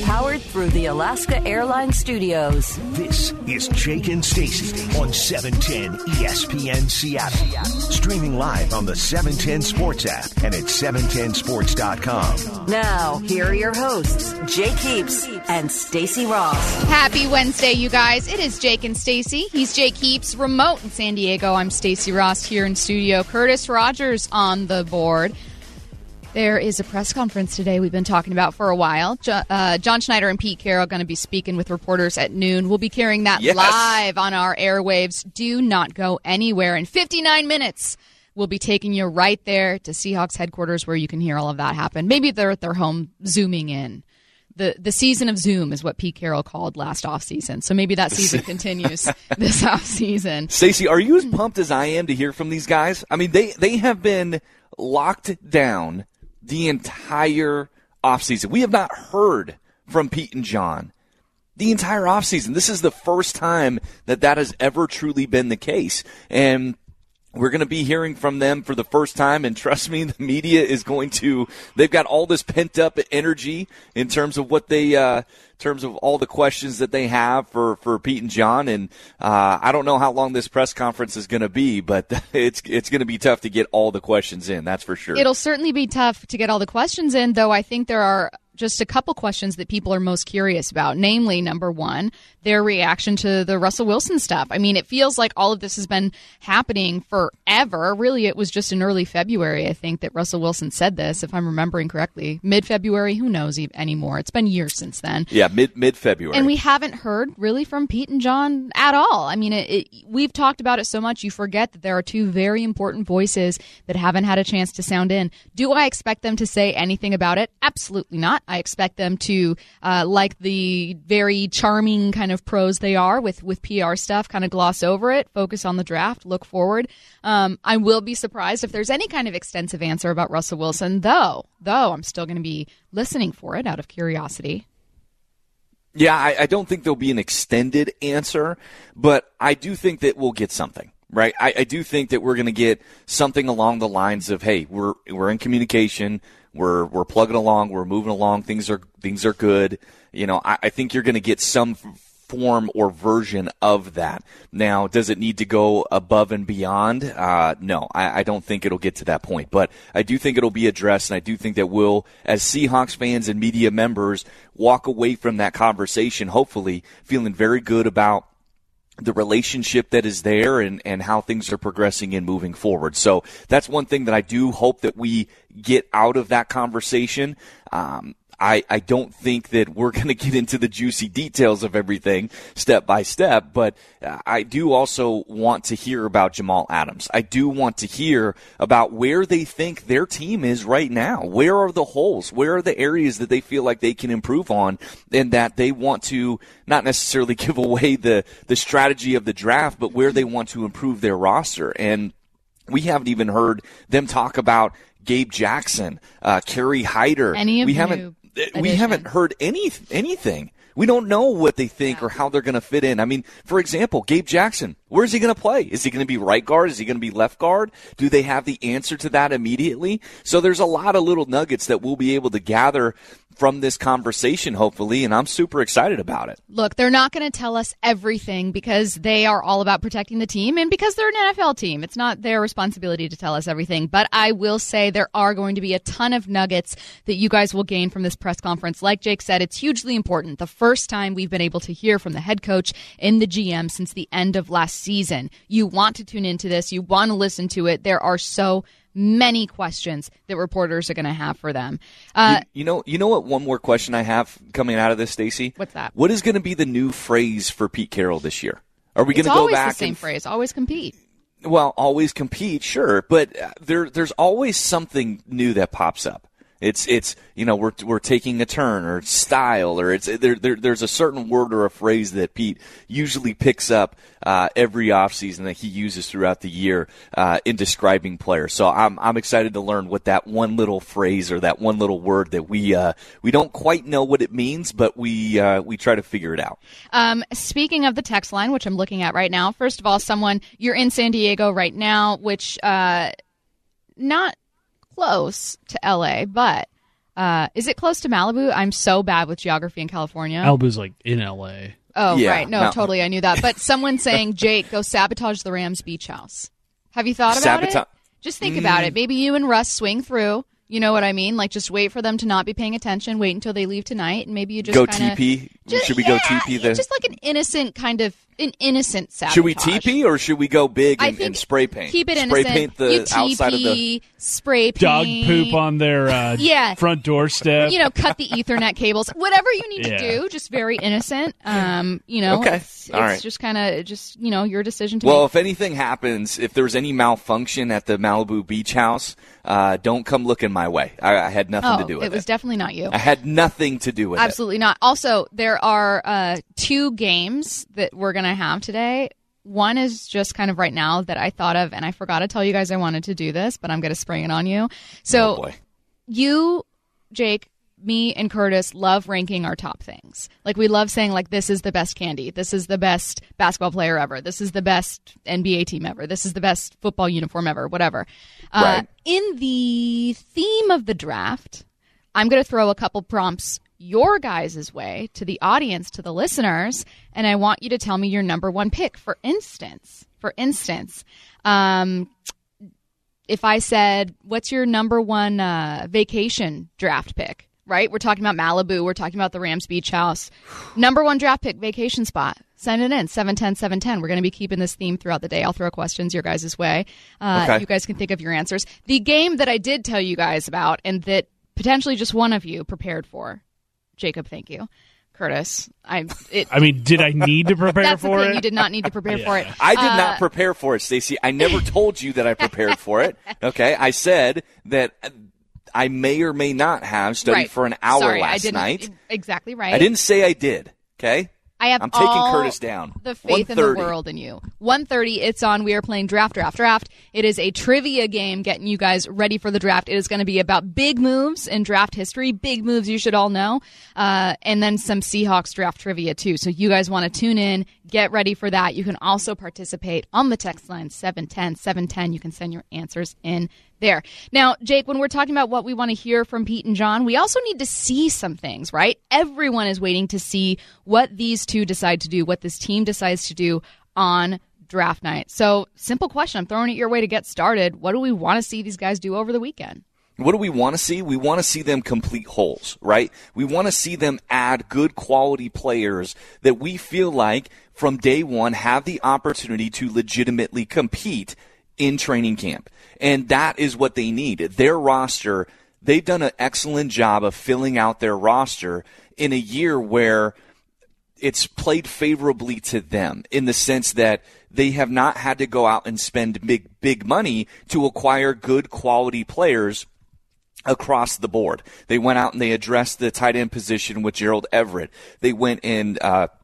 Powered through the Alaska Airlines Studios. This is Jake and Stacey on 710 ESPN Seattle. Streaming live on the 710 Sports app and at 710sports.com. Now, here are your hosts, Jake Heaps and Stacey Ross. Happy Wednesday, you guys. It is Jake and Stacey. He's Jake Heaps, remote in San Diego. I'm Stacey Ross here in studio. Curtis Rogers on the board. There is a press conference today we've been talking about for a while. John Schneider and Pete Carroll are going to be speaking with reporters at noon. We'll be carrying that live on our airwaves. Do not go anywhere. In 59 minutes, we'll be taking you right there to Seahawks headquarters where you can hear all of that happen. Maybe they're at their home zooming in. The season of Zoom is what Pete Carroll called last offseason. So maybe that season continues this offseason. Stacey, are you as pumped as I am to hear from these guys? I mean, they have been locked down the entire offseason. We have not heard from Pete and John the entire offseason. This is the first time that has ever truly been the case. And we're going to be hearing from them for the first time, and trust me, the media is they've got all this pent-up energy in terms of what terms of all the questions that they have for Pete and John. And I don't know how long this press conference is going to be, but it's going to be tough to get all the questions in, that's for sure. It'll certainly be tough to get all the questions in, though I think there are just a couple questions that people are most curious about, namely, number one, their reaction to the Russell Wilson stuff. I mean, it feels like all of this has been happening forever. Really, it was just in early February, I think, that Russell Wilson said this, if I'm remembering correctly. Mid-February, who knows anymore? It's been years since then. Yeah, mid-February. And we haven't heard really from Pete and John at all. I mean, we've talked about it so much, you forget that there are two very important voices that haven't had a chance to sound in. Do I expect them to say anything about it? Absolutely not. I expect them to, like the very charming kind of pros they are with PR stuff, kind of gloss over it, focus on the draft, look forward. I will be surprised if there's any kind of extensive answer about Russell Wilson, though I'm still going to be listening for it out of curiosity. Yeah, I don't think there'll be an extended answer, but I do think that we'll get something. Right, I do think that we're going to get something along the lines of, "Hey, we're in communication, we're plugging along, we're moving along, things are good." You know, I think you're going to get some form or version of that. Now, does it need to go above and beyond? No, I don't think it'll get to that point. But I do think it'll be addressed, and I do think that we'll, as Seahawks fans and media members, walk away from that conversation, hopefully feeling very good about the relationship that is there and how things are progressing and moving forward. So that's one thing that I do hope that we get out of that conversation. I don't think that we're going to get into the juicy details of everything step by step, but I do also want to hear about Jamal Adams. I do want to hear about where they think their team is right now. Where are the holes? Where are the areas that they feel like they can improve on and that they want to not necessarily give away the strategy of the draft, but where they want to improve their roster. And we haven't even heard them talk about Gabe Jackson, Kerry Hyder. We haven't heard anything. We don't know what they think or how they're going to fit in. I mean, for example, Gabe Jackson, where is he going to play? Is he going to be right guard? Is he going to be left guard? Do they have the answer to that immediately? So there's a lot of little nuggets that we'll be able to gather from this conversation, hopefully, and I'm super excited about it. Look, they're not going to tell us everything because they are all about protecting the team and because they're an NFL team. It's not their responsibility to tell us everything, but I will say there are going to be a ton of nuggets that you guys will gain from this press conference. Like Jake said, it's hugely important. The first time we've been able to hear from the head coach and the GM since the end of last season. You want to tune into this. You want to listen to it. There are so many questions that reporters are going to have for them. You know what? One more question I have coming out of this, Stacey. What's that? What is going to be the new phrase for Pete Carroll this year? Are we going to go back? It's always the same phrase. Always compete. Well, always compete, sure, but there's always something new that pops up. It's we're taking a turn or style or there's a certain word or a phrase that Pete usually picks up every offseason that he uses throughout the year in describing players. So I'm excited to learn what that one little phrase or that one little word that we don't quite know what it means, but we try to figure it out. Speaking of the text line, which I'm looking at right now, first of all, you're in San Diego right now, which not close to LA, but Is it close to Malibu? I'm so bad with geography in California. Malibu's like in L.A. Oh, Yeah, right. No, totally. I knew that. But someone saying, Jake, go sabotage the Rams beach house. Have you thought about it? Just think about it. Maybe you and Russ swing through. You know what I mean? Like, just wait for them to not be paying attention. Wait until they leave tonight, and maybe you just go kinda, TP. Should we go TP there? Just like an innocent sabotage. Should we TP or should we go big and spray paint? Keep it spray innocent. Paint the you TP, outside of the spray paint. Dog poop on their front doorstep. Cut the Ethernet cables. Whatever you need to do, just very innocent. Okay. It's All right. just kind of your decision to Well, make. if anything happens, if there's any malfunction at the Malibu beach house, don't come looking my way. I had nothing to do with it. It was definitely not you. I had nothing to do with it. Absolutely not. Also, there are 2 games that we're going to have today. One is just kind of right now that I thought of, and I forgot to tell you guys I wanted to do this, but I'm going to spring it on you. So, Oh, boy. You, Jake, me, and Curtis love ranking our top things. Like, we love saying, like, this is the best candy. This is the best basketball player ever. This is the best NBA team ever. This is the best football uniform ever, whatever. Right. In the theme of the draft, I'm going to throw a couple prompts your guys' way to the audience, to the listeners, and I want you to tell me your number one pick. For instance, if I said, what's your number one vacation draft pick, right? We're talking about Malibu. We're talking about the Rams Beach House. Number one draft pick, vacation spot. Send it in, 710-710. We're going to be keeping this theme throughout the day. I'll throw questions your guys' way. Okay. You guys can think of your answers. The game that I did tell you guys about and that potentially just one of you prepared for. Jacob, thank you. Curtis, did I need to prepare that's for the thing. it? You did not need to prepare for it. I did not prepare for it, Stacey. I never told you that I prepared for it. Okay, I said that I may or may not have studied for an hour last night. Exactly right. I didn't say I did. Okay. I'm taking Curtis down. The faith in the 1:30. world in you. 1:30, it's on. We are playing Draft. It is a trivia game getting you guys ready for the draft. It is going to be about big moves in draft history, big moves you should all know, and then some Seahawks draft trivia too. So you guys want to tune in, get ready for that. You can also participate on the text line 710-710. You can send your answers in there. Now, Jake, when we're talking about what we want to hear from Pete and John, we also need to see some things, right? Everyone is waiting to see what these two decide to do, what this team decides to do on draft night. So, simple question. I'm throwing it your way to get started. What do we want to see these guys do over the weekend? What do we want to see? We want to see them complete holes, right? We want to see them add good quality players that we feel like from day one have the opportunity to legitimately compete in training camp. And that is what they need. Their roster, they've done an excellent job of filling out their roster in a year where it's played favorably to them in the sense that they have not had to go out and spend big money to acquire good quality players across the board. They went out and they addressed the tight end position with Gerald Everett. They went and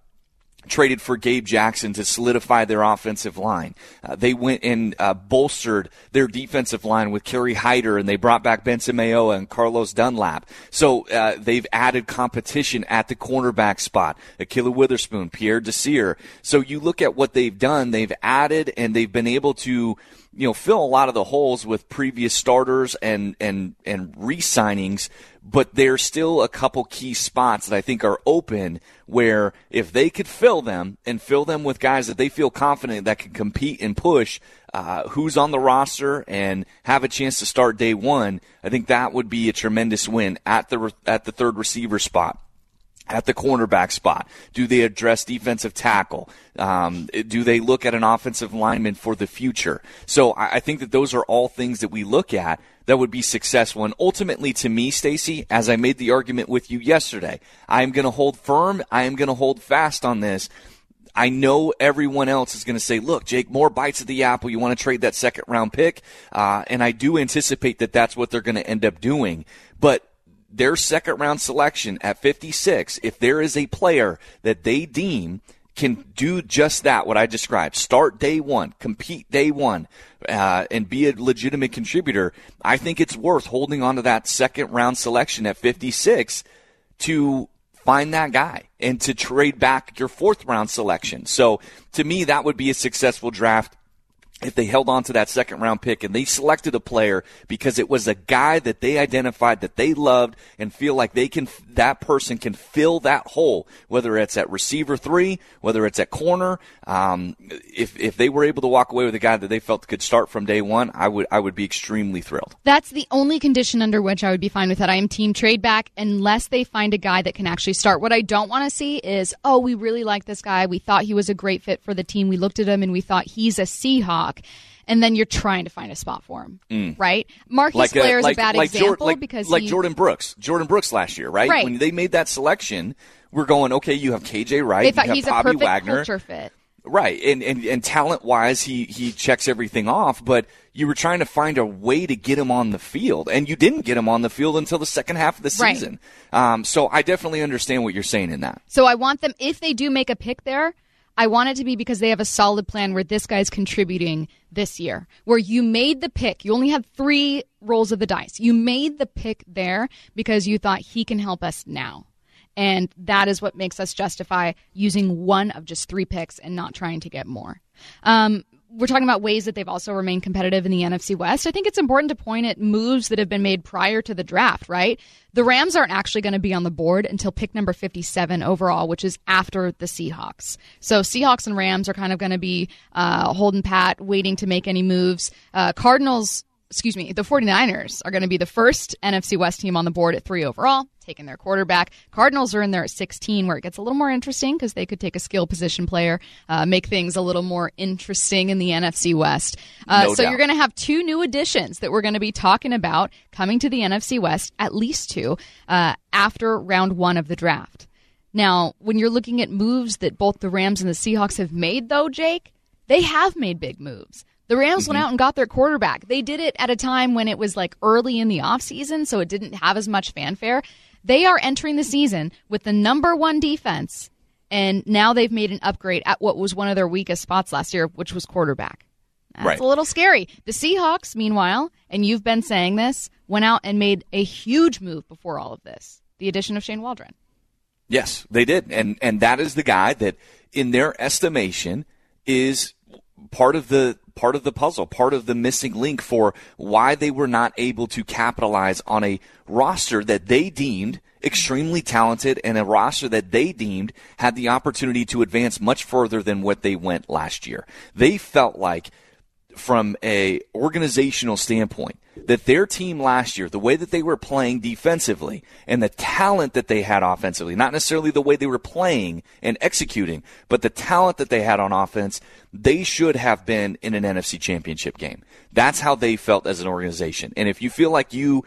traded for Gabe Jackson to solidify their offensive line. They went and bolstered their defensive line with Kerry Hyder, and they brought back Benson Mayowa and Carlos Dunlap. So they've added competition at the cornerback spot. Akila Witherspoon, Pierre Desir. So you look at what they've done. They've added, and they've been able to fill a lot of the holes with previous starters and re-signings, but there's still a couple key spots that I think are open where if they could fill them and fill them with guys that they feel confident that can compete and push who's on the roster and have a chance to start day one, I think that would be a tremendous win at the third receiver spot. At the cornerback spot, do they address defensive tackle? Do they look at an offensive lineman for the future? So I think that those are all things that we look at that would be successful. And ultimately, to me, Stacey, as I made the argument with you yesterday, I'm going to hold firm. I am going to hold fast on this. I know everyone else is going to say, look, Jake, more bites at the apple. You want to trade that second-round pick? And I do anticipate that that's what they're going to end up doing. But their second-round selection at 56, if there is a player that they deem can do just that, what I described, start day one, compete day one, and be a legitimate contributor, I think it's worth holding on to that second-round selection at 56 to find that guy and to trade back your fourth-round selection. So, to me, that would be a successful draft. if they held on to that second-round pick and they selected a player because it was a guy that they identified that they loved and feel like that person can fill that hole, whether it's at receiver 3, whether it's at corner. If they were able to walk away with a guy that they felt could start from day one, I would be extremely thrilled. That's the only condition under which I would be fine with it. I am team trade back unless they find a guy that can actually start. What I don't want to see is, we really like this guy. We thought he was a great fit for the team. We looked at him and we thought he's a Seahawk. And then you're trying to find a spot for him, right? Marquise Blair is a bad example because Jordan Brooks. Jordan Brooks last year, right? When they made that selection, we're going, okay, you have KJ Wright, they thought you have he's Bobby a perfect Wagner. culture fit. Right, and talent-wise, he checks everything off, but you were trying to find a way to get him on the field, and you didn't get him on the field until the second half of the season. Right. So I definitely understand what you're saying in that. So I want them, if they do make a pick there, I want it to be because they have a solid plan where this guy's contributing this year, where you made the pick. You only have 3 rolls of the dice. You made the pick there because you thought he can help us now. And that is what makes us justify using one of just 3 picks and not trying to get more. We're talking about ways that they've also remained competitive in the NFC West. I think it's important to point at moves that have been made prior to the draft, right? The Rams aren't actually going to be on the board until pick number 57 overall, which is after the Seahawks. So Seahawks and Rams are kind of going to be holding pat, waiting to make any moves. The 49ers are going to be the first NFC West team on the board at 3 overall, taking their quarterback. Cardinals are in there at 16, where it gets a little more interesting because they could take a skill position player, make things a little more interesting in the NFC West. So you're going to have 2 new additions that we're going to be talking about coming to the NFC West, at least 2, after round 1 of the draft. Now, when you're looking at moves that both the Rams and the Seahawks have made, though, Jake, they have made big moves. The Rams went out and got their quarterback. They did it at a time when it was like early in the offseason, so it didn't have as much fanfare. They are entering the season with the number 1 defense, and now they've made an upgrade at what was one of their weakest spots last year, which was quarterback. That's a little scary. The Seahawks, meanwhile, and you've been saying this, went out and made a huge move before all of this, the addition of Shane Waldron. Yes, they did, and that is the guy that, in their estimation, is part of the puzzle, part of the missing link for why they were not able to capitalize on a roster that they deemed extremely talented and a roster that they deemed had the opportunity to advance much further than what they went last year. They felt like, from a organizational standpoint, that their team last year, the way that they were playing defensively and the talent that they had offensively, not necessarily the way they were playing and executing, but the talent that they had on offense, they should have been in an NFC Championship game. That's how they felt as an organization. And if you feel like you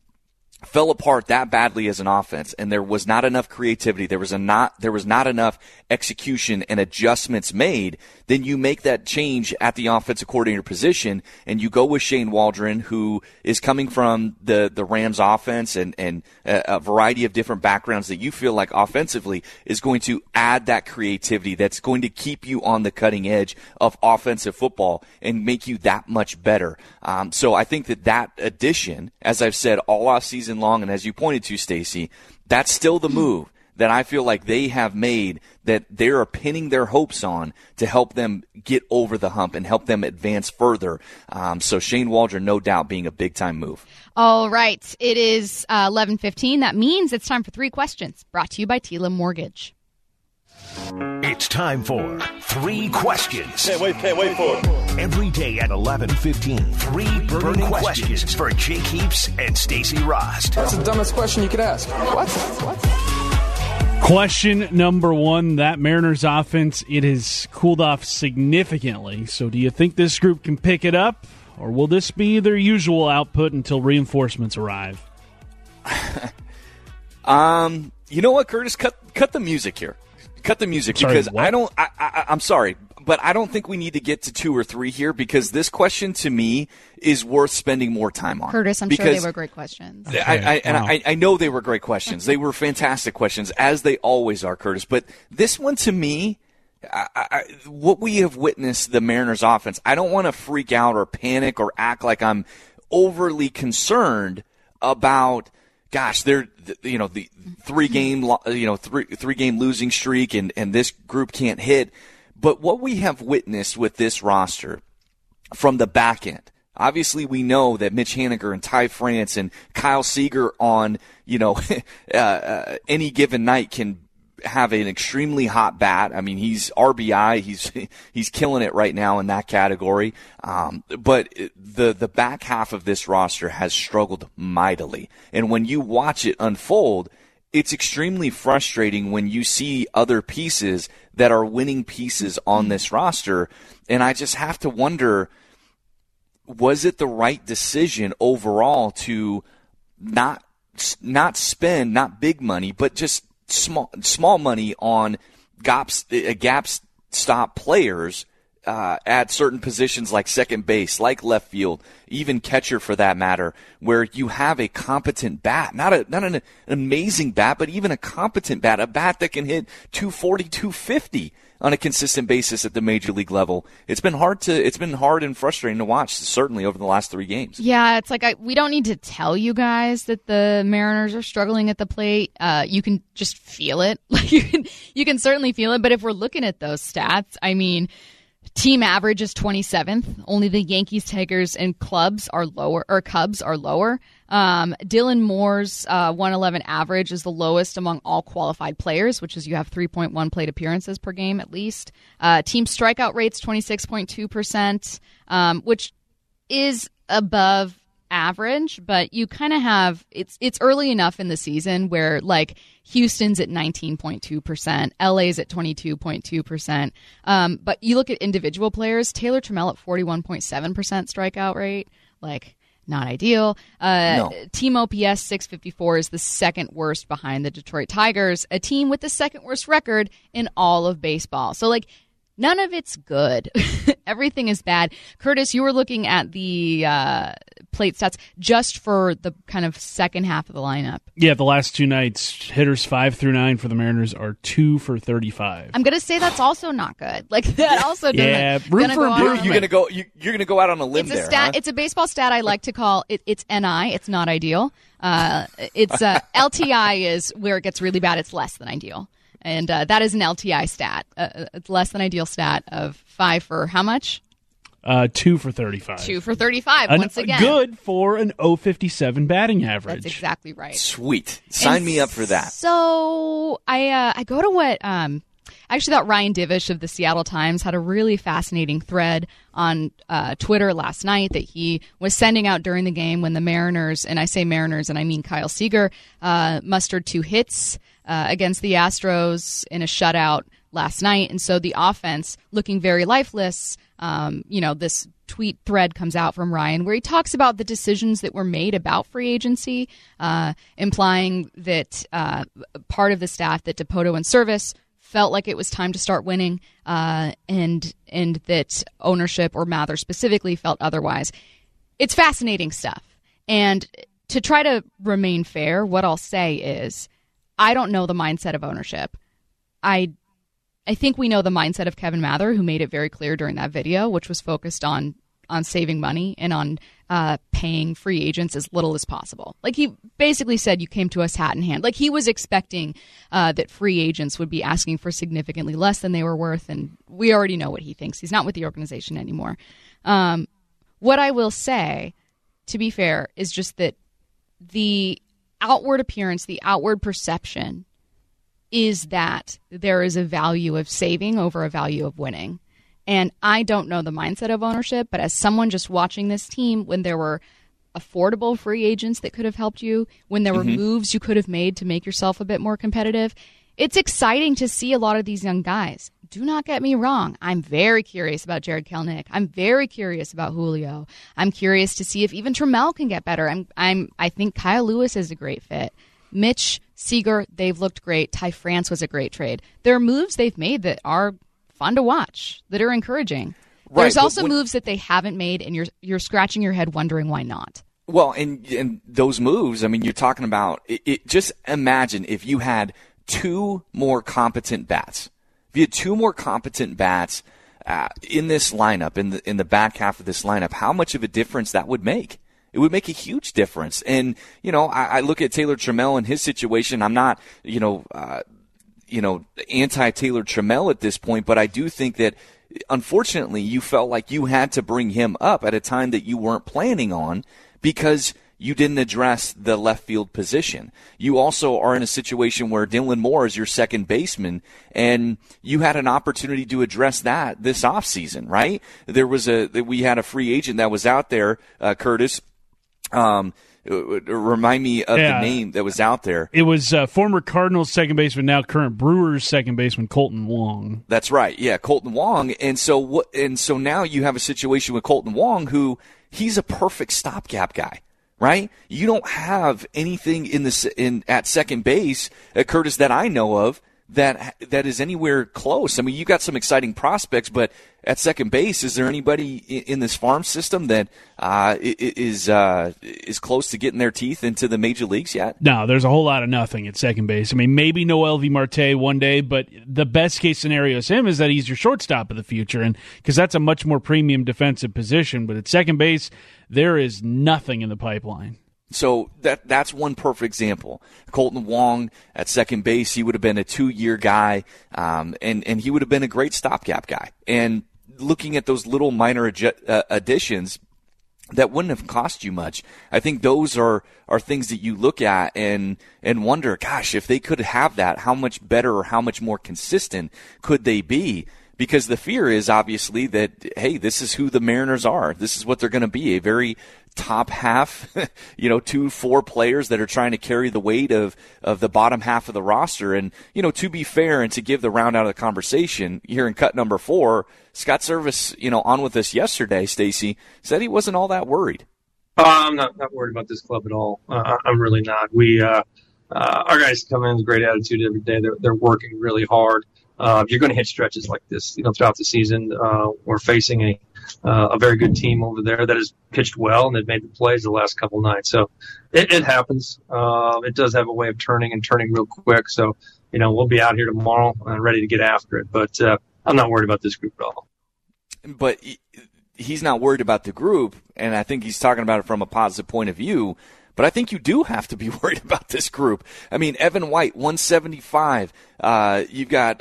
fell apart that badly as an offense and there was not enough creativity, there was not enough execution and adjustments made, then you make that change at the offensive coordinator position and you go with Shane Waldron, who is coming from the Rams offense and a variety of different backgrounds that you feel like offensively is going to add that creativity that's going to keep you on the cutting edge of offensive football and make you that much better. So I think that addition, as I've said all off season long, and as you pointed to, Stacey, that's still the move that I feel like they have made, that they're pinning their hopes on to help them get over the hump and help them advance further. So Shane Waldron, no doubt, being a big-time move. All right. It is 11:15. That means it's time for 3 questions, brought to you by TILA Mortgage. It's time for 3 questions. Can't wait for it. Every day at 11:15, 3 burning questions for Jake Heaps and Stacey Rost. That's the dumbest question you could ask. What? Question number 1, that Mariners offense, it has cooled off significantly. So do you think this group can pick it up, or will this be their usual output until reinforcements arrive? You know what, Curtis? Cut the music here. Cut the music, because I'm sorry, but I don't think we need to get to 2 or 3 here, because this question to me is worth spending more time on. Curtis, I'm sure they were great questions. I know they were great questions. They were fantastic questions, as they always are, Curtis. But this one to me, what we have witnessed, the Mariners offense, I don't want to freak out or panic or act like I'm overly concerned about, gosh, they're, the 3-game losing streak and this group can't hit. But what we have witnessed with this roster from the back end. Obviously, we know that Mitch Haniger and Ty France and Kyle Seager on, any given night can have an extremely hot bat. I mean, he's RBI. He's killing it right now in that category. But the back half of this roster has struggled mightily. And when you watch it unfold, it's extremely frustrating when you see other pieces that are winning pieces on this roster. And I just have to wonder, was it the right decision overall to not spend, not big money, but just small money on gap stop players at certain positions like second base, like left field, even catcher for that matter, where you have a competent bat, not an amazing bat, but even a competent bat, a bat that can hit 240, 250 on a consistent basis at the major league level. It's been hard and frustrating to watch, certainly over the last 3 games. Yeah, it's like we don't need to tell you guys that the Mariners are struggling at the plate. You can just feel it. You can certainly feel it. But if we're looking at those stats, I mean, team average is 27th. Only the Yankees, Tigers, and Cubs are lower. Dylan Moore's 111 average is the lowest among all qualified players, which is you have 3.1 plate appearances per game at least. Team strikeout rate's 26.2%, which is above average, but you kind of have it's early enough in the season where like Houston's at 19.2%, LA's at 22.2%. But you look at individual players, Taylor Trammell at 41.7% strikeout rate, like not ideal. No. Team OPS 654 is the second worst behind the Detroit Tigers, a team with the second worst record in all of baseball. So like none of it's good. Everything is bad. Curtis, you were looking at the plate stats just for the kind of second half of the lineup. Yeah, the last 2 nights, hitters 5 through 9 for the Mariners are 2 for 35. I'm gonna say that's also not good. Like that also doesn't. Yeah, room for improvement. You're gonna go out on a limb there. Huh? It's a baseball stat I like to call it. It's NI. It's not ideal. It's LTI is where it gets really bad. It's less than ideal. And that is an LTI stat, it's less than ideal stat of 5 for how much? 2 for 35. 2 for 35, once again. Good for an 0.57 batting average. That's exactly right. Sweet. Sign me up for that. So I go to what I actually thought Ryan Divish of the Seattle Times had a really fascinating thread on Twitter last night that he was sending out during the game when the Mariners, and I say Mariners and I mean Kyle Seager, mustered 2 hits against the Astros in a shutout last night. And so the offense looking very lifeless. This tweet thread comes out from Ryan where he talks about the decisions that were made about free agency, implying that part of the staff, that Dipoto and Service, felt like it was time to start winning, and that ownership, or Mather specifically, felt otherwise. It's fascinating stuff. And to try to remain fair, what I'll say is I don't know the mindset of ownership. I think we know the mindset of Kevin Mather, who made it very clear during that video, which was focused on saving money and on paying free agents as little as possible. Like he basically said, you came to us hat in hand. Like he was expecting that free agents would be asking for significantly less than they were worth, and we already know what he thinks. He's not with the organization anymore. What I will say, to be fair, is just that the outward appearance, the outward perception is that there is a value of saving over a value of winning. And I don't know the mindset of ownership, but as someone just watching this team, when there were affordable free agents that could have helped you, when there were moves you could have made to make yourself a bit more competitive, it's exciting to see a lot of these young guys. Do not get me wrong. I'm very curious about Jared Kelenic. I'm very curious about Julio. I'm curious to see if even Trammell can get better. I think Kyle Lewis is a great fit. Mitch, Seager, they've looked great. Ty France was a great trade. There are moves they've made that are fun to watch, that are encouraging. Right, there's also moves that they haven't made, and you're scratching your head wondering why not. Well, and those moves, I mean, you're talking about it. Just imagine if you had 2 more competent bats. If you had 2 more competent bats in this lineup, in the back half of this lineup, how much of a difference that would make? It would make a huge difference. And, I look at Taylor Trammell and his situation. I'm not, anti-Taylor Trammell at this point, but I do think that unfortunately, you felt like you had to bring him up at a time that you weren't planning on because you didn't address the left field position. You also are in a situation where Dylan Moore is your second baseman, and you had an opportunity to address that this offseason, right? We had a free agent that was out there, Curtis. Remind me of the name that was out there. It was former Cardinals second baseman, now current Brewers second baseman, Colton Wong. That's right. Yeah, Colton Wong. And so now you have a situation with Colton Wong who he's a perfect stopgap guy. Right? You don't have anything at second base, Curtis, that I know of that is anywhere close. I mean, you got some exciting prospects, but at second base, is there anybody in this farm system that is close to getting their teeth into the major leagues yet? No, there's a whole lot of nothing at second base. I mean, maybe Noel V. Marte one day, but the best case scenario is him is that he's your shortstop of the future, and because that's a much more premium defensive position. But at second base, there is nothing in the pipeline. So that's one perfect example. Colton Wong at second base, he would have been a 2-year guy, and he would have been a great stopgap guy. And looking at those little minor additions that wouldn't have cost you much, I think those are things that you look at and wonder, gosh, if they could have that, how much better or how much more consistent could they be? Because the fear is obviously that, hey, this is who the Mariners are. This is what they're going to be, a very top half, 2-4 players that are trying to carry the weight of the bottom half of the roster. And, to be fair and to give the round out of the conversation, here in cut number 4, Scott Servais, on with us yesterday, Stacey, said he wasn't all that worried. I'm not worried about this club at all. I'm really not. Our guys come in with great attitude every day. They're working really hard. You're going to hit stretches like this, throughout the season. We're facing a very good team over there that has pitched well and they've made the plays the last couple nights. So it happens. It does have a way of turning real quick. So, we'll be out here tomorrow ready to get after it. But I'm not worried about this group at all. But he's not worried about the group, and I think he's talking about it from a positive point of view. But I think you do have to be worried about this group. I mean, Evan White, 175. You've got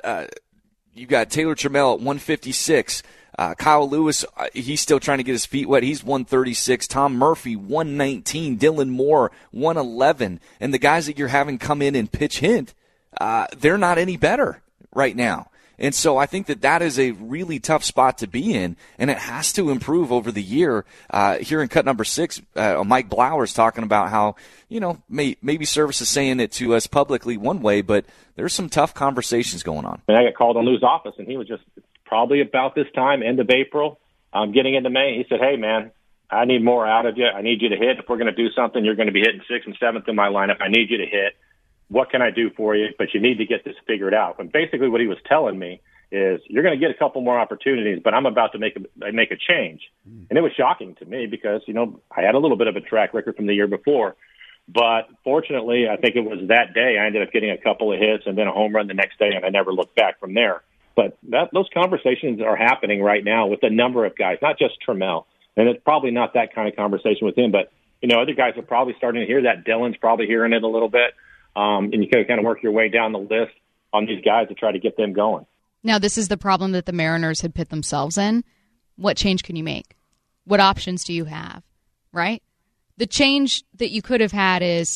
Taylor Trammell at 156. Kyle Lewis, he's still trying to get his feet wet. He's 136. Tom Murphy, 119. Dylan Moore, 111. And the guys that you're having come in and pitch hit, they're not any better right now. And so I think that is a really tough spot to be in, and it has to improve over the year. Here in cut number 6, Mike Blauer's talking about how, maybe Servais is saying it to us publicly one way, but there's some tough conversations going on. And I got called on Lou's office, and he was just probably about this time, end of April, getting into May. He said, hey, man, I need more out of you. I need you to hit. If we're going to do something, you're going to be hitting 6th and 7th in my lineup. I need you to hit. What can I do for you? But you need to get this figured out. And basically what he was telling me is you're going to get a couple more opportunities, but I'm about to make a change. And it was shocking to me because, I had a little bit of a track record from the year before. But fortunately, I think it was that day I ended up getting a couple of hits and then a home run the next day, and I never looked back from there. But those conversations are happening right now with a number of guys, not just Trammell. And it's probably not that kind of conversation with him, but, other guys are probably starting to hear that. Dylan's probably hearing it a little bit. And you can kind of work your way down the list on these guys to try to get them going. Now, this is the problem that the Mariners had put themselves in. What change can you make? What options do you have, right? The change that you could have had is,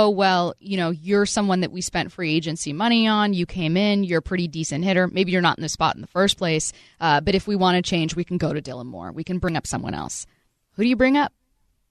you're someone that we spent free agency money on. You came in. You're a pretty decent hitter. Maybe you're not in the spot in the first place. But if we want to change, we can go to Dylan Moore. We can bring up someone else. Who do you bring up?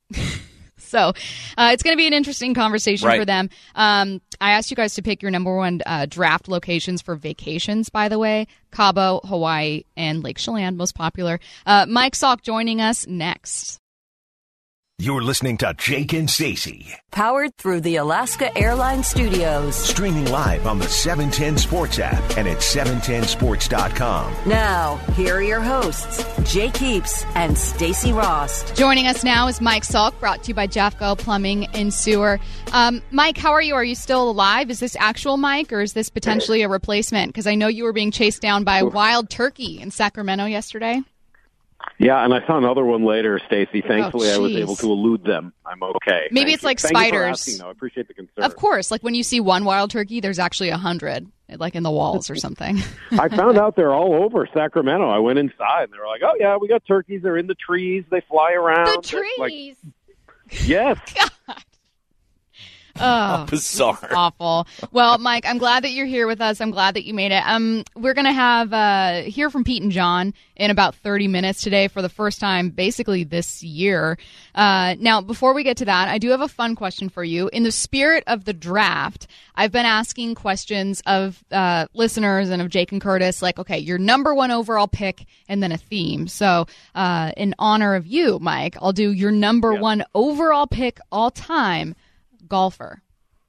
So it's going to be an interesting conversation for them. I asked you guys to pick your number 1 draft locations for vacations, by the way. Cabo, Hawaii, and Lake Chelan, most popular. Mike Salk joining us next. You're listening to Jake and Stacey. Powered through the Alaska Airlines Studios. Streaming live on the 710 Sports app and at 710sports.com. Now, here are your hosts, Jake Heaps and Stacey Ross. Joining us now is Mike Salk, brought to you by Jeffco Plumbing and Sewer. Mike, how are you? Are you still alive? Is this actual Mike, or is this potentially a replacement? Because I know you were being chased down by a wild turkey in Sacramento yesterday. Yeah, and I saw another one later, Stacey. Thankfully, I was able to elude them. I'm okay. Maybe it's like spiders. Thank you for asking, though. I appreciate the concern. Of course. Like when you see one wild turkey, there's actually 100. like in the walls or something. I found out they're all over Sacramento. I went inside and they were like, "Oh yeah, we got turkeys. They're in the trees. They fly around." The trees. Yes. God. Oh, bizarre. Awful. Well, Mike, I'm glad that you're here with us. I'm glad that you made it. We're going to have hear from Pete and John in about 30 minutes today for the first time basically this year. Now, before we get to that, I do have a fun question for you. In the spirit of the draft, I've been asking questions of listeners and of Jake and Curtis, like, okay, your number one overall pick and then a theme. So in honor of you, Mike, I'll do your number one overall pick all time golfer.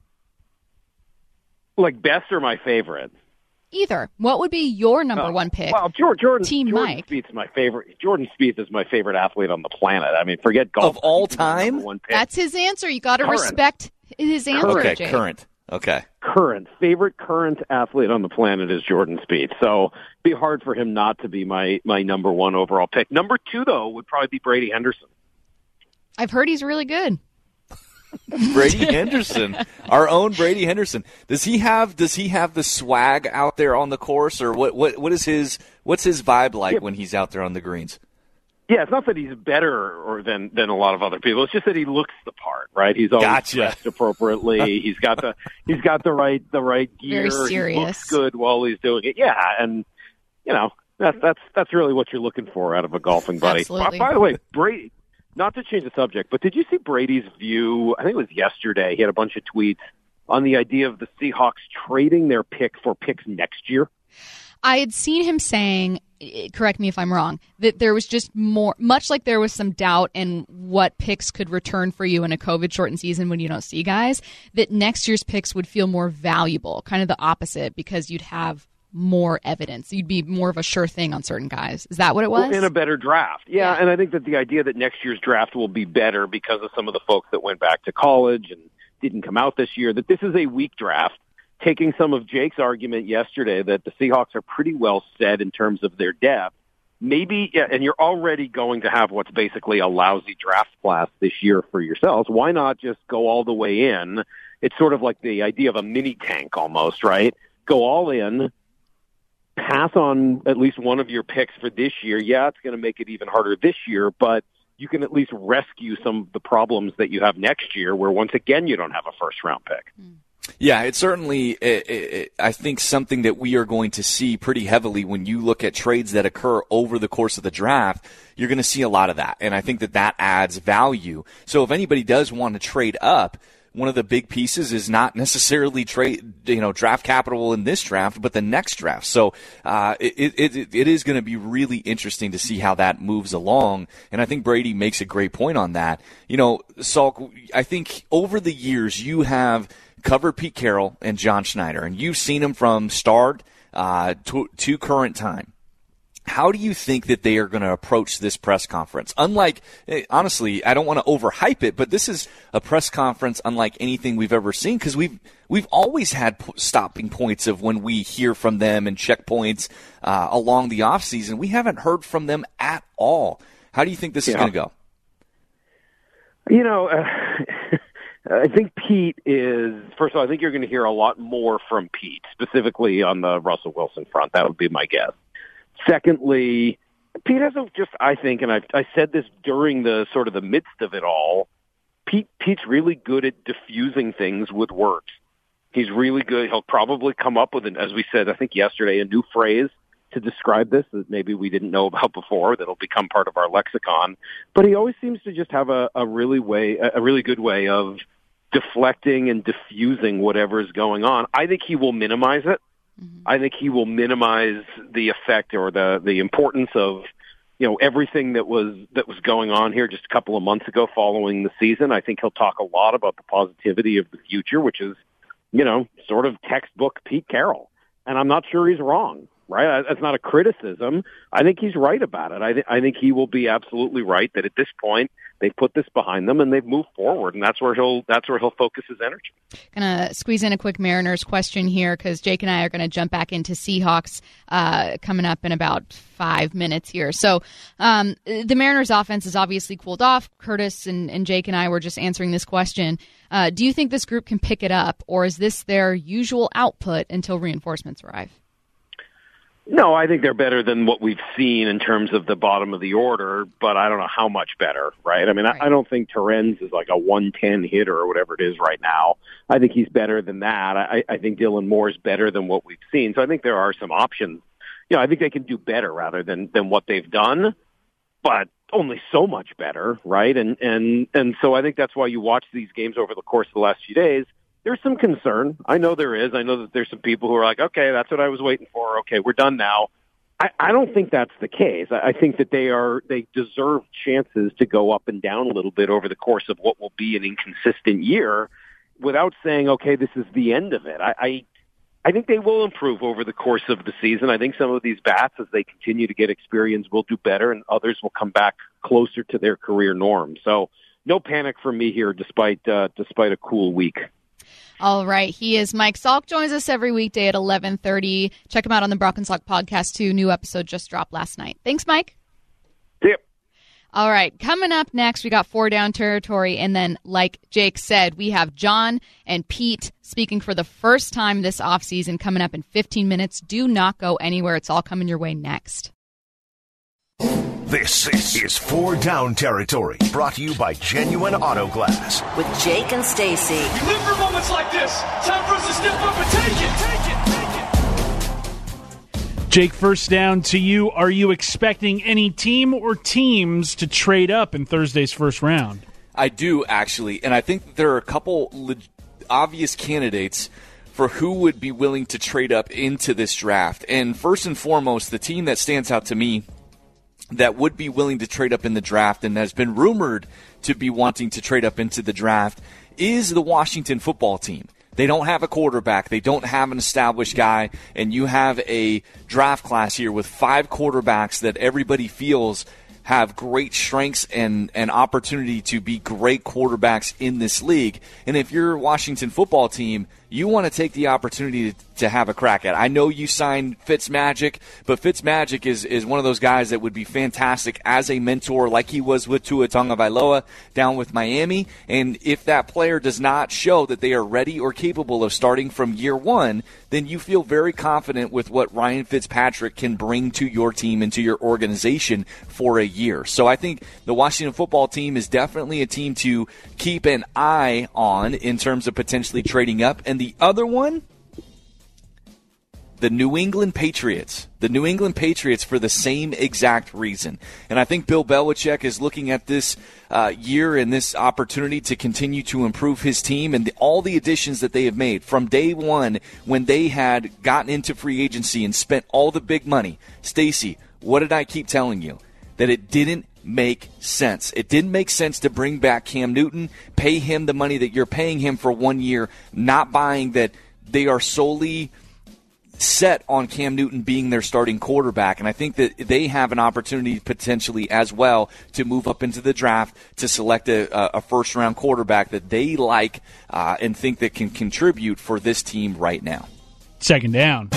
Like best or my favorite? Either. What would be your number one pick? Well, Jordan Mike. Spieth's my favorite. Jordan Spieth is my favorite athlete on the planet. I mean, forget golf. Of all time? That's his answer. You got to respect his answer, Okay, Jake. current. Okay. Favorite current athlete on the planet is Jordan Spieth. So it'd be hard for him not to be my number one overall pick. Number two, though, would probably be Brady Henderson. I've heard he's really good. Brady Henderson, our own Brady Henderson. Does he have the swag out there on the course, or what's his vibe like when he's out there on the greens? Yeah, it's not that he's better than a lot of other people. It's just that he looks the part, right? He's always dressed appropriately. He's got the right gear. Very serious. He looks good while he's doing it. Yeah, and that's really what you're looking for out of a golfing buddy. Absolutely. By the way, Brady. Not to change the subject, but did you see Brady's view? I think it was yesterday. He had a bunch of tweets on the idea of the Seahawks trading their pick for picks next year. I had seen him saying, correct me if I'm wrong, that there was just much like there was some doubt in what picks could return for you in a COVID-shortened season when you don't see guys, that next year's picks would feel more valuable, kind of the opposite, because you'd have more evidence. You'd be more of a sure thing on certain guys. Is that what it was? Well, in a better draft. Yeah, and I think that the idea that next year's draft will be better because of some of the folks that went back to college and didn't come out this year, that this is a weak draft. Taking some of Jake's argument yesterday that the Seahawks are pretty well set in terms of their depth, maybe, and you're already going to have what's basically a lousy draft class this year for yourselves. Why not just go all the way in? It's sort of like the idea of a mini tank almost, right? Go all in. Pass on at least one of your picks for this year. Yeah, it's going to make it even harder this year, but you can at least rescue some of the problems that you have next year where once again you don't have a first-round pick. Yeah, it's certainly, I think, something that we are going to see pretty heavily when you look at trades that occur over the course of the draft. You're going to see a lot of that, and I think that adds value. So if anybody does want to trade up, one of the big pieces is not necessarily draft capital in this draft, but the next draft. So it is going to be really interesting to see how that moves along. And I think Brady makes a great point on that. Salk, I think over the years you have covered Pete Carroll and John Schneider, and you've seen them from start to current time. How do you think that they are going to approach this press conference? Unlike, honestly, I don't want to overhype it, but this is a press conference unlike anything we've ever seen because we've always had stopping points of when we hear from them and checkpoints along the offseason. We haven't heard from them at all. How do you think this is going to go? I think Pete is, first of all, I think you're going to hear a lot more from Pete, specifically on the Russell Wilson front. That would be my guess. Secondly, Pete has I think, and I said this during the sort of the midst of it all, Pete's really good at diffusing things with words. He's really good. He'll probably come up with, as we said, I think yesterday, a new phrase to describe this that maybe we didn't know about before that'll become part of our lexicon. But he always seems to just have a really good way of deflecting and diffusing whatever is going on. I think he will minimize it. I think he will minimize the effect or the importance of, everything that was going on here just a couple of months ago following the season. I think he'll talk a lot about the positivity of the future, which is, sort of textbook Pete Carroll. And I'm not sure he's wrong. right? That's not a criticism. I think he's right about it. I think he will be absolutely right that at this point they've put this behind them and they've moved forward, and that's where he'll focus his energy. Gonna squeeze in a quick Mariners question here because Jake and I are going to jump back into Seahawks coming up in about 5 minutes here. So the Mariners offense is obviously cooled off. Curtis and Jake and I were just answering this question. Do you think this group can pick it up, or is this their usual output until reinforcements arrive? No, I think they're better than what we've seen in terms of the bottom of the order, but I don't know how much better, right? I mean, right. I don't think Terrence is like a 110 hitter or whatever it is right now. I think he's better than that. I think Dylan Moore is better than what we've seen. So I think there are some options. I think they can do better rather than what they've done, but only so much better, right? And so I think that's why you watch these games over the course of the last few days. There's some concern. I know there is. I know that there's some people who are like, okay, that's what I was waiting for. Okay, we're done now. I don't think that's the case. I think that they deserve chances to go up and down a little bit over the course of what will be an inconsistent year without saying, okay, this is the end of it. I think they will improve over the course of the season. I think some of these bats, as they continue to get experience, will do better, and others will come back closer to their career norm. So no panic for me here, despite a cool week. All right. He is Mike Salk. Joins us every weekday at 11:30. Check him out on the Brock and Salk podcast, too. New episode just dropped last night. Thanks, Mike. Yep. All right. Coming up next, we got 4 Down territory. And then, like Jake said, we have John and Pete speaking for the first time this offseason coming up in 15 minutes. Do not go anywhere. It's all coming your way next. This is 4 Down territory, brought to you by Genuine Auto Glass. With Jake and Stacy. We live for moments like this. Time for us to step up and take it. Jake, first down to you. Are you expecting any team or teams to trade up in Thursday's first round? I do, actually, and I think that there are a couple obvious candidates for who would be willing to trade up into this draft. And first and foremost, the team that stands out to me that would be willing to trade up in the draft and has been rumored to be wanting to trade up into the draft is the Washington football team. They don't have a quarterback. They don't have an established guy. And you have a draft class here with 5 quarterbacks that everybody feels have great strengths and opportunity to be great quarterbacks in this league. And if you're a Washington football team, you want to take the opportunity to have a crack at it. I know you signed Fitzmagic, but Fitzmagic is one of those guys that would be fantastic as a mentor like he was with Tua Tagovailoa down with Miami. And if that player does not show that they are ready or capable of starting from year one, then you feel very confident with what Ryan Fitzpatrick can bring to your team and to your organization for a year. So I think the Washington football team is definitely a team to keep an eye on in terms of potentially trading up. And the other one, the New England Patriots. The New England Patriots for the same exact reason. And I think Bill Belichick is looking at this year and this opportunity to continue to improve his team and all the additions that they have made from day one when they had gotten into free agency and spent all the big money. Stacy, what did I keep telling you? That it didn't make sense. It didn't make sense to bring back Cam Newton, pay him the money that you're paying him for 1 year, not buying that they are solely set on Cam Newton being their starting quarterback. And I think that they have an opportunity potentially as well to move up into the draft to select a first-round quarterback that they like and think that can contribute for this team right now. Second down.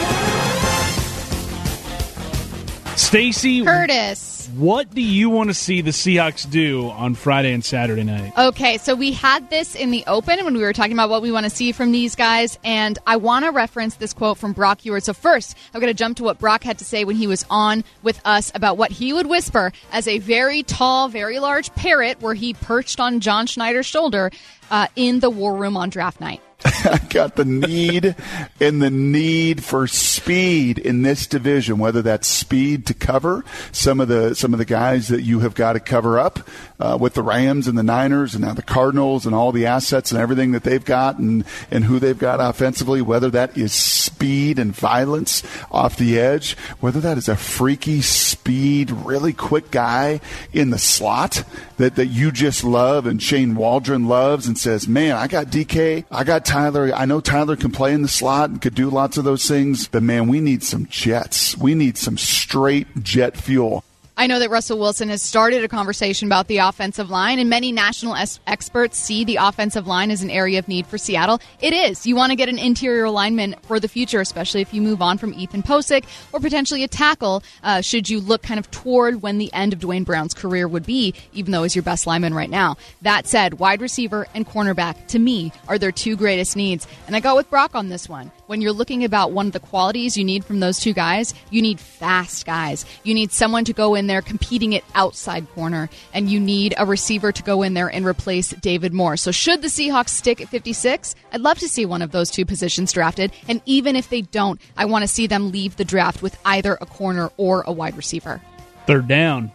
Stacy. Curtis. What do you want to see the Seahawks do on Friday and Saturday night? Okay, so we had this in the open when we were talking about what we want to see from these guys, and I want to reference this quote from Brock Ewert. So first, I'm going to jump to what Brock had to say when he was on with us about what he would whisper as a very tall, very large parrot where he perched on John Schneider's shoulder in the war room on draft night. I got the need for speed in this division, whether that's speed to cover some of the guys that you have got to cover up with the Rams and the Niners and now the Cardinals and all the assets and everything that they've got and who they've got offensively, whether that is speed and violence off the edge, whether that is a freaky speed, really quick guy in the slot that you just love and Shane Waldron loves and says, man, I got DK, I got Tyler. I know Tyler can play in the slot and could do lots of those things, but man, we need some jets. We need some straight jet fuel. I know that Russell Wilson has started a conversation about the offensive line, and many national experts see the offensive line as an area of need for Seattle. It is. You want to get an interior lineman for the future, especially if you move on from Ethan Posick or potentially a tackle, should you look kind of toward when the end of Dwayne Brown's career would be, even though he's your best lineman right now. That said, wide receiver and cornerback, to me, are their two greatest needs. And I go with Brock on this one. When you're looking about one of the qualities you need from those two guys, you need fast guys. You need someone to go in there competing at outside corner, and you need a receiver to go in there and replace David Moore. So should the Seahawks stick at 56, I'd love to see one of those two positions drafted, and even if they don't, I want to see them leave the draft with either a corner or a wide receiver. Third down.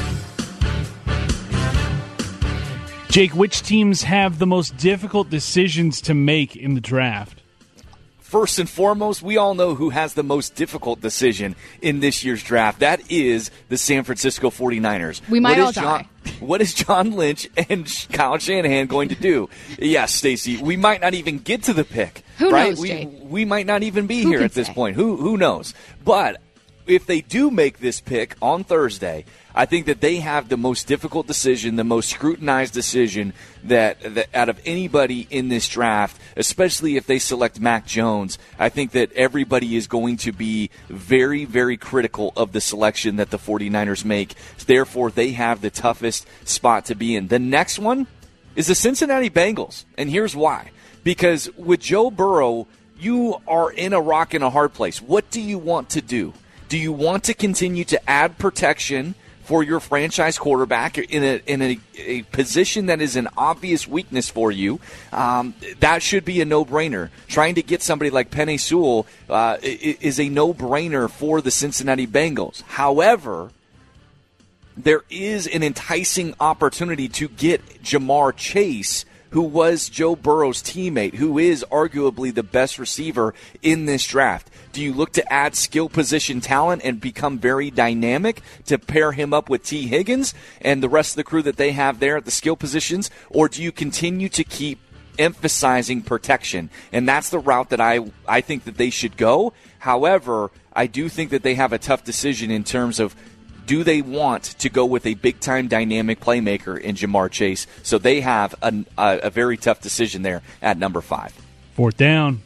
Jake, which teams have the most difficult decisions to make in the draft? First and foremost, we all know who has the most difficult decision in this year's draft. That is the San Francisco 49ers. We might all die. What is John Lynch and Kyle Shanahan going to do? Yes, Stacey, we might not even get to the pick. Who right? knows, Jake? We might not even be here at this point. Who knows? But if they do make this pick on Thursday, I think that they have the most difficult decision, the most scrutinized decision that out of anybody in this draft, especially if they select Mac Jones. I think that everybody is going to be very, very critical of the selection that the 49ers make. Therefore, they have the toughest spot to be in. The next one is the Cincinnati Bengals, and here's why. Because with Joe Burrow, you are in a rock and a hard place. What do you want to do? Do you want to continue to add protection for your franchise quarterback in a position that is an obvious weakness for you? That should be a no-brainer. Trying to get somebody like Penei Sewell is a no-brainer for the Cincinnati Bengals. However, there is an enticing opportunity to get Jamar Chase, who was Joe Burrow's teammate, who is arguably the best receiver in this draft. Do you look to add skill position talent and become very dynamic to pair him up with T. Higgins and the rest of the crew that they have there at the skill positions? Or do you continue to keep emphasizing protection? And that's the route that I think that they should go. However, I do think that they have a tough decision in terms of, do they want to go with a big-time dynamic playmaker in Jamar Chase? So they have a very tough decision there at number 5. Fourth down.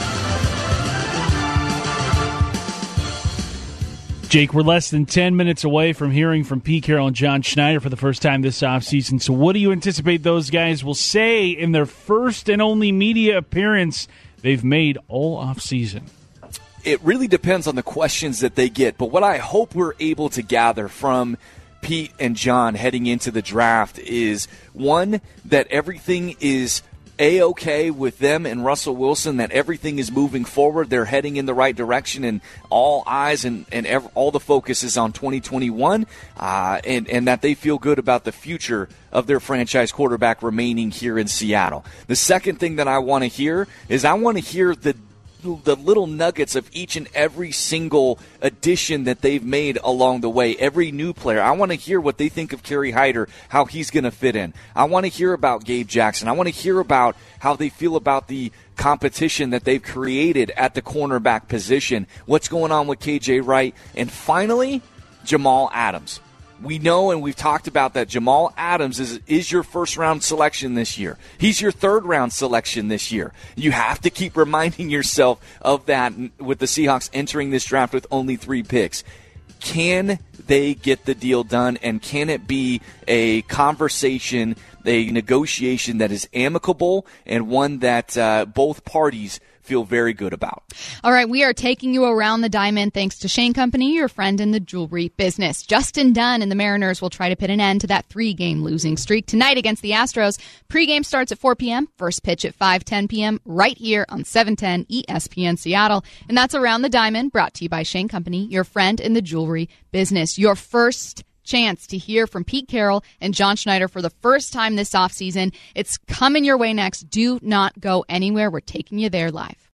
Jake, we're less than 10 minutes away from hearing from Pete Carroll and John Schneider for the first time this offseason. So what do you anticipate those guys will say in their first and only media appearance they've made all offseason? It really depends on the questions that they get. But what I hope we're able to gather from Pete and John heading into the draft is, one, that everything is A-okay with them and Russell Wilson, that everything is moving forward. They're heading in the right direction, and all eyes and all the focus is on 2021, and that they feel good about the future of their franchise quarterback remaining here in Seattle. The second thing that I want to hear is I want to hear the little nuggets of each and every single addition that they've made along the way, every new player. I want to hear what they think of Kerry Hyder, how he's going to fit in. I want to hear about Gabe Jackson. I want to hear about how they feel about the competition that they've created at the cornerback position, what's going on with KJ Wright, and finally, Jamal Adams. We know, and we've talked about that Jamal Adams is your first-round selection this year. He's your third-round selection this year. You have to keep reminding yourself of that with the Seahawks entering this draft with only 3 picks. Can they get the deal done, and can it be a conversation, a negotiation that is amicable and one that both parties feel very good about? All right, we are taking you around the diamond thanks to Shane Company, your friend in the jewelry business. Justin Dunn and the Mariners will try to put an end to that 3-game losing streak tonight against the Astros. Pre-game starts at 4 p.m., first pitch at 5:10 p.m., right here on 710 ESPN Seattle. And that's Around the Diamond, brought to you by Shane Company, your friend in the jewelry business. Your first chance to hear from Pete Carroll and John Schneider for the first time this offseason. It's coming your way next. Do not go anywhere. We're taking you there live.